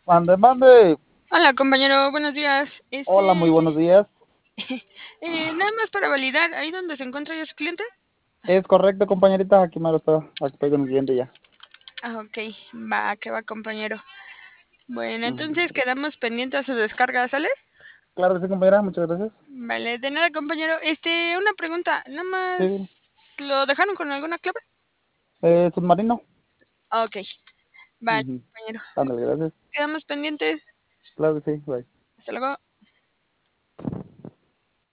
Mande, mande. Hola, compañero, buenos días. Hola, muy buenos días. Nada más para validar, ahí donde se encuentra ya su cliente. Es correcto, compañerita. Aquí me lo está. Aquí estoy con el cliente ya. Ah, ok, va, que va, compañero. Bueno, Ujú. entonces quedamos pendientes a su descarga, ¿sale? Claro que sí, compañera. Muchas gracias. Vale, de nada, compañero. Una pregunta, ¿nada Sí, más lo dejaron con alguna clave? submarino. Ah, ok, vale, Ujú. compañero. Ándale, gracias. Quedamos pendientes. Claro que sí, bye. Hasta luego.